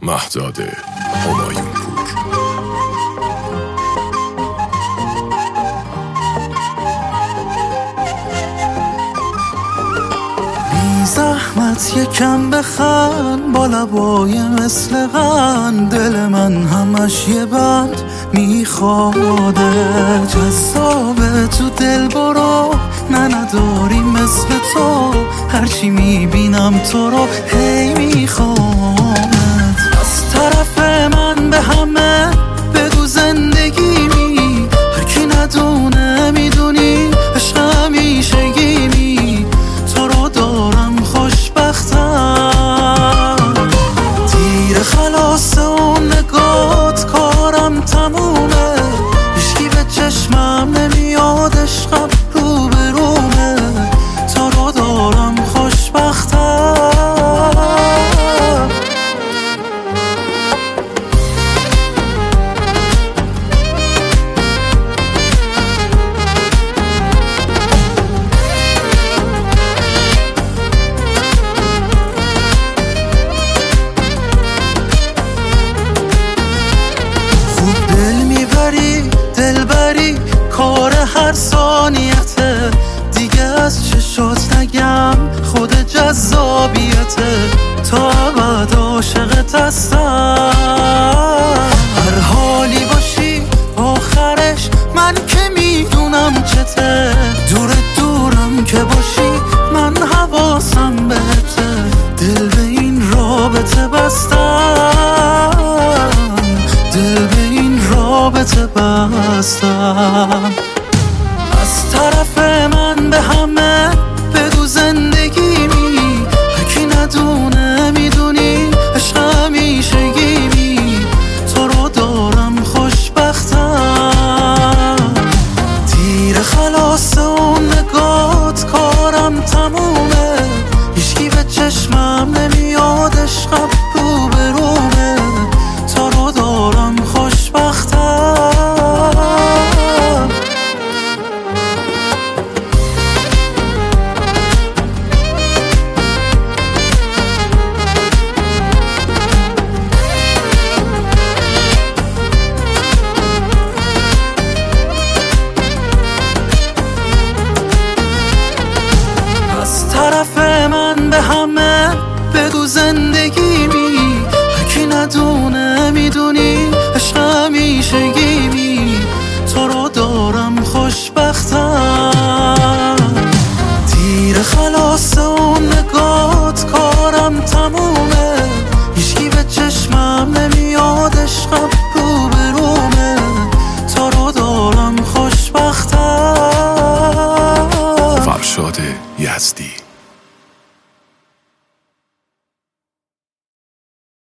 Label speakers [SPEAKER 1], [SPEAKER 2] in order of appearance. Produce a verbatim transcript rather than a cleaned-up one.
[SPEAKER 1] مهداد همایونپور.
[SPEAKER 2] بی زحمت یکم بخند با لبای مثل قند، دل من همش یه بند میخواده. جذابه تو دل برو، نه نداری مثل تو، هرچی میبینم تو رو هی میخوامت. از طرف من به همه بگو زندگیمی، هر کی ندونه میدونی عشق همیشگیمی. تو رو دارم خوشبختم، تیر خلاص اون نگات کارم تمومه. هیچکی به چشمم نمیاد، عشقم رو به رومه. تو رو دارم خوشبختم. خوب دل میبری دلبری، کار هر ثانیته دیگه. از چشات نگم خود جذابیته، تا ابد عاشقت هستم. هر حالی باشی آخرش من که میدونم چته. دور دورم که باشی من حواسم بهته. دل به این رابطه بستم، دل به این رابطه بستم. از طرف من به همه بگو زندگیمی، هر کی ندونه میدونی عشق همیشگیمی. تو رو دارم خوشبختم، تیر خلاص اون نگات کارم تمومه. هیچکی به چشمم نمیاد، عشقم رو به رومه. تو رو دارم خوشبختم. از طرف من به همه بگو زندگیمی، هر کی ندونه میدونی عشق همیشگیمی. تو رو دارم خوشبختم، تیر خلاص اون نگات کارم تمومه. هیچکی به چشمم نمیاد، عشقم رو به رومه. تو رو دارم خوشبختم.
[SPEAKER 1] فرشاد یزدی.